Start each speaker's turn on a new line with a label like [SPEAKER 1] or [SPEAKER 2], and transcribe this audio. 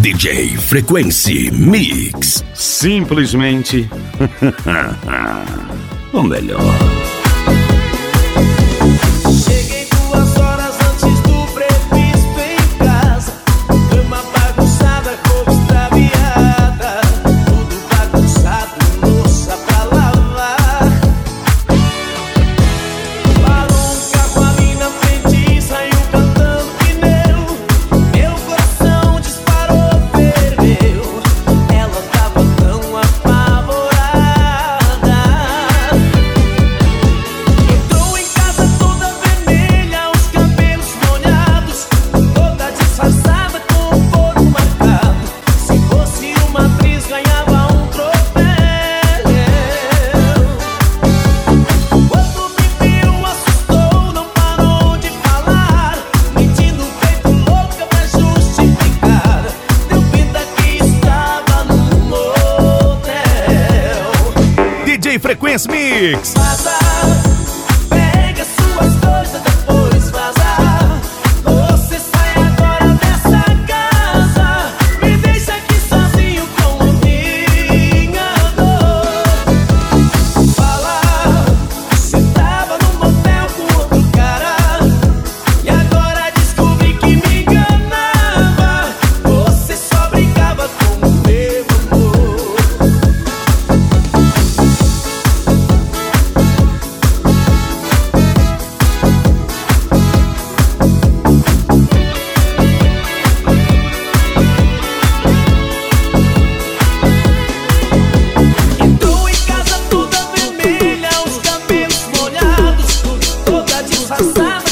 [SPEAKER 1] DJ Frequency Mix.
[SPEAKER 2] Simplesmente o melhor.
[SPEAKER 3] Cheguei 2 horas antes do previsto em casa. Cama bagunçada, roupa extraviada. Tudo bagunçado, louça pra lavar. Parou um carro ali na frente e saiu cantando pneu. Meu coração disparou, ferveu. Ela tava tão apavorada. Entrou em casa toda vermelha, os cabelos molhados, toda disfarçada com o corpo marcado. Se fosse uma atriz, ganhava um troféu. Quando me viu, assustou, não parou de falar, metindo o peito louca pra justificar. Deu pinta que estava num motel.
[SPEAKER 2] DJ Frequency Mix.
[SPEAKER 3] Vaza, pega suas coisas, depois vaza. Você sai agora dessa casa, me deixa aqui sozinho com a minha dor. Fala, você tava num motel com outro cara, e agora descobri que me enganava. Você só brincava com o meu amor. Entrou em casa toda vermelha, os cabelos molhados, toda disfarçada